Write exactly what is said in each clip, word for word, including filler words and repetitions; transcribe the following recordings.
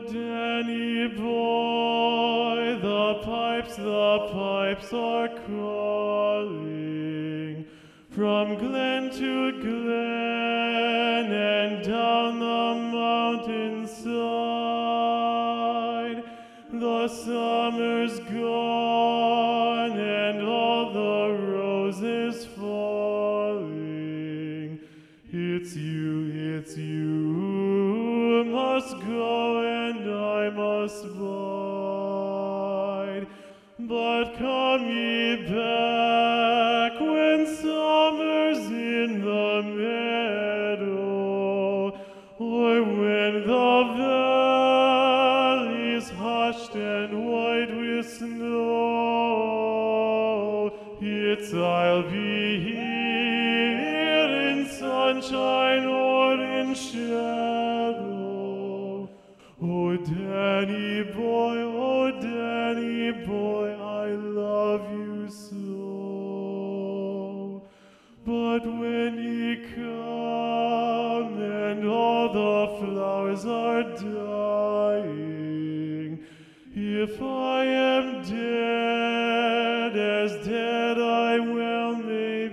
Danny boy, the pipes, the pipes are calling from glen to glen and down the mountainside. The summer's gone and all the roses falling. It's you, it's you who must go and I must bide. But come ye back when summer's in the meadow, or when the valley's hushed and white with snow. It's I'll be here in sunshine or in shadow. Oh, Danny boy, oh, Danny boy, I love you so. But when ye come and all the flowers are dying, if I am dead, as dead I well may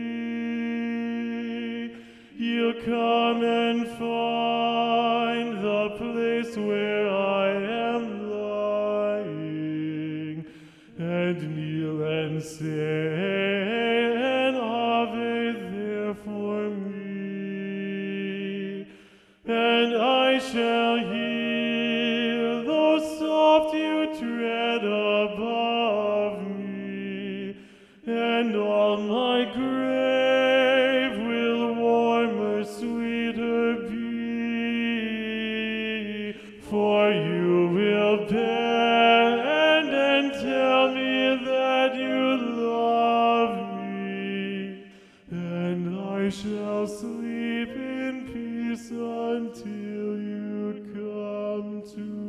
be, you'll come and find the place where I am lying, and kneel and say an Ave there for me, and I shall hear, though soft you tread above me, and all my grave will warmer, sweeter be, for you will bend and tell me that you love me, and I shall sleep in peace until you come to